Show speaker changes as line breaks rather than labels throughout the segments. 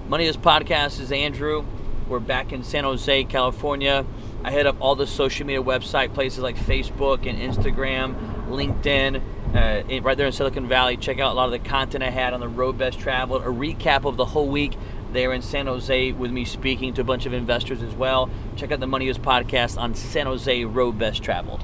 Money Is Podcast is Andrew. We're back in San Jose, California. I hit up all the social media website places like Facebook and Instagram, LinkedIn, right there in Silicon Valley. Check out a lot of the content I had on the Road Best Traveled, a recap of the whole week there in San Jose with me speaking to a bunch of investors as well. Check out the Money Is Podcast on San Jose Road Best Traveled.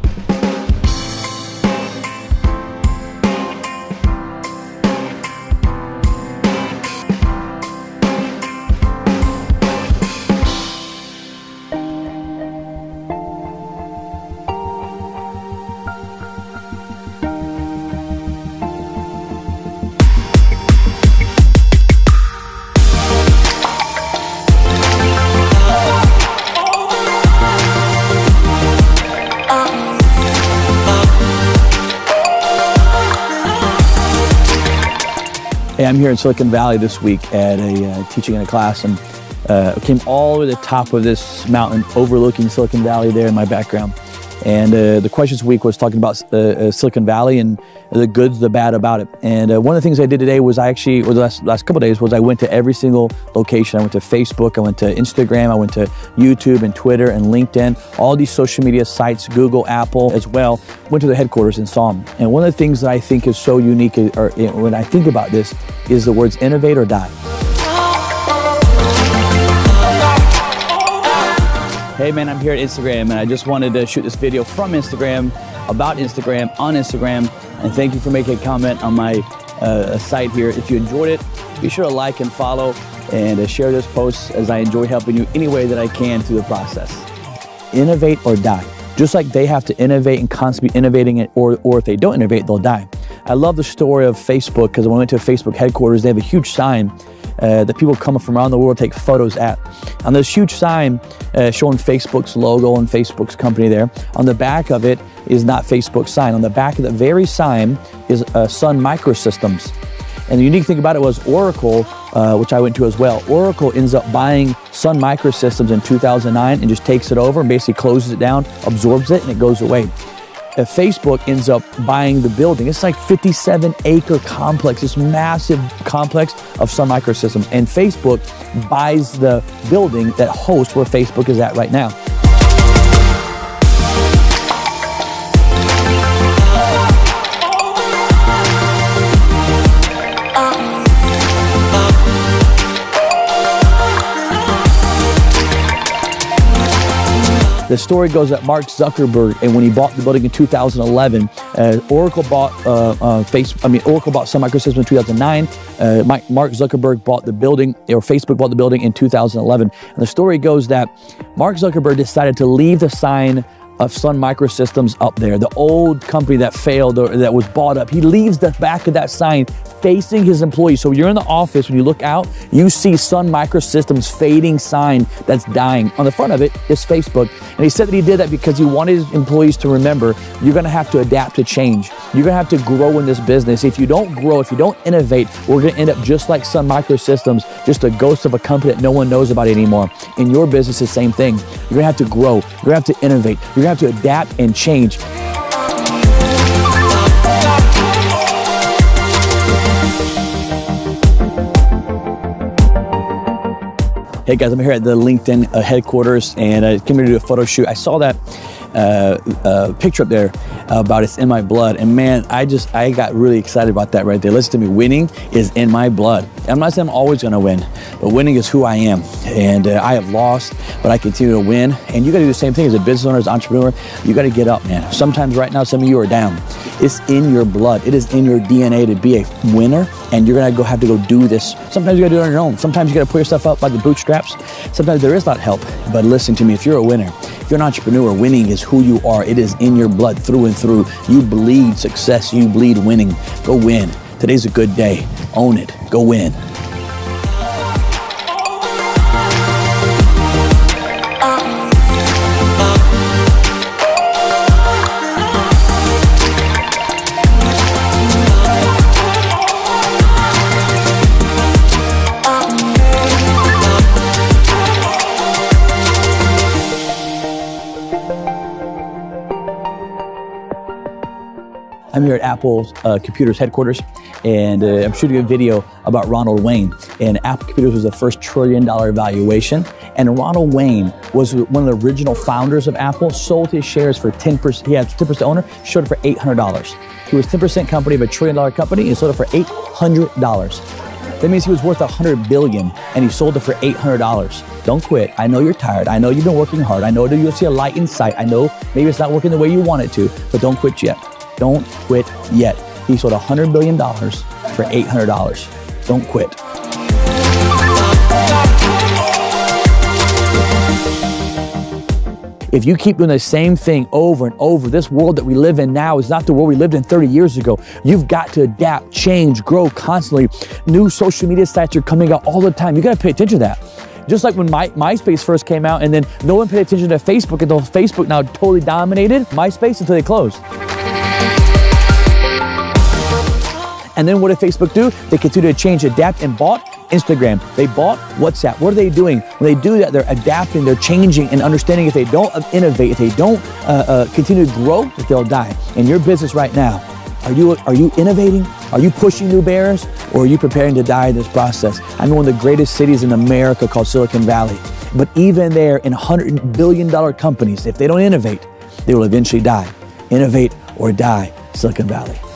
Hey, I'm here in Silicon Valley this week at teaching in a class, and came all the way to the top of this mountain overlooking Silicon Valley there in my background. And the question this week was talking about Silicon Valley and the good, the bad about it. And one of the things I did today was the last couple of days was I went to every single location. I went to Facebook, I went to Instagram, I went to YouTube and Twitter and LinkedIn, all these social media sites, Google, Apple as well. Went to the headquarters and saw them. And one of the things that I think is so unique, when I think about this, is the words innovate or die. Hey man, I'm here at Instagram and I just wanted to shoot this video from Instagram, about Instagram, on Instagram, and thank you for making a comment on my site here. If you enjoyed it, be sure to like and follow and share this post, as I enjoy helping you any way that I can through the process. Innovate or die. Just like they have to innovate and constantly innovating it, or if they don't innovate, they'll die. I love the story of Facebook, because when I went to Facebook headquarters, they have a huge sign that people come from around the world take photos at. On this huge sign showing Facebook's logo and Facebook's company there, on the back of it is not Facebook's sign. On the back of the very sign is Sun Microsystems. And the unique thing about it was Oracle, which I went to as well. Oracle ends up buying Sun Microsystems in 2009 and just takes it over and basically closes it down, absorbs it, and it goes away. Facebook ends up buying the building. It's like 57-acre complex, this massive complex of Sun Microsystems. And Facebook buys the building that hosts where Facebook is at right now. The story goes that Mark Zuckerberg, and when he bought the building in 2011, Oracle bought Oracle bought Sun Microsystems in 2009. Mark Zuckerberg bought the building, or Facebook bought the building in 2011. And the story goes that Mark Zuckerberg decided to leave the sign of Sun Microsystems up there, the old company that failed or that was bought up. He leaves the back of that sign facing his employees. So you're in the office, when you look out, you see Sun Microsystems fading sign that's dying. On the front of it is Facebook. And he said that he did that because he wanted his employees to remember, you're gonna have to adapt to change. You're gonna have to grow in this business. If you don't grow, if you don't innovate, we're gonna end up just like Sun Microsystems, just a ghost of a company that no one knows about anymore. In your business, the same thing. You're gonna have to grow, you're gonna have to innovate, you're gonna have to adapt and change. Hey guys, I'm here at the LinkedIn headquarters, and I came here to do a photo shoot. I saw that picture up there about it's in my blood, and man, I got really excited about that right there. Listen to me, winning is in my blood. I'm not saying I'm always gonna win, but winning is who I am, and I have lost, but I continue to win. And you gotta do the same thing as a business owner, as an entrepreneur. You gotta get up, man. Sometimes right now, some of you are down. It's in your blood. It is in your DNA to be a winner, and you're gonna have to go do this. Sometimes you gotta do it on your own. Sometimes you gotta pull yourself up by the bootstraps. Sometimes there is not help, but listen to me, if you're a winner, if you're an entrepreneur, winning is who you are. It is in your blood through and through. You bleed success, you bleed winning. Go win. Today's a good day. Own it. Go win. I'm here at Apple Computers headquarters, and I'm shooting a video about Ronald Wayne. and Apple Computers was the first $1 trillion valuation. And Ronald Wayne was one of the original founders of Apple, sold his shares for 10%. He had 10% owner, sold it for $800. He was 10% company of a $1 trillion company and sold it for $800. That means he was worth $100 billion and he sold it for $800. Don't quit. I know you're tired. I know you've been working hard. I know that you'll see a light in sight. I know maybe it's not working the way you want it to, but don't quit yet. Don't quit yet. He sold $100 billion for $800. Don't quit. If you keep doing the same thing over and over, this world that we live in now is not the world we lived in 30 years ago. You've got to adapt, change, grow constantly. New social media sites are coming out all the time. You got to pay attention to that. Just like when MySpace first came out and then no one paid attention to Facebook until Facebook now totally dominated MySpace until they closed. And then what did Facebook do? They continued to change, adapt, and bought Instagram. They bought WhatsApp. What are they doing? When they do that, they're adapting, they're changing, and understanding if they don't innovate, if they don't continue to grow, that they'll die. In your business right now, are you innovating? Are you pushing new barriers? Or are you preparing to die in this process? I'm in one of the greatest cities in America called Silicon Valley. But even there, in $100 billion companies, if they don't innovate, they will eventually die. Innovate or die, Silicon Valley.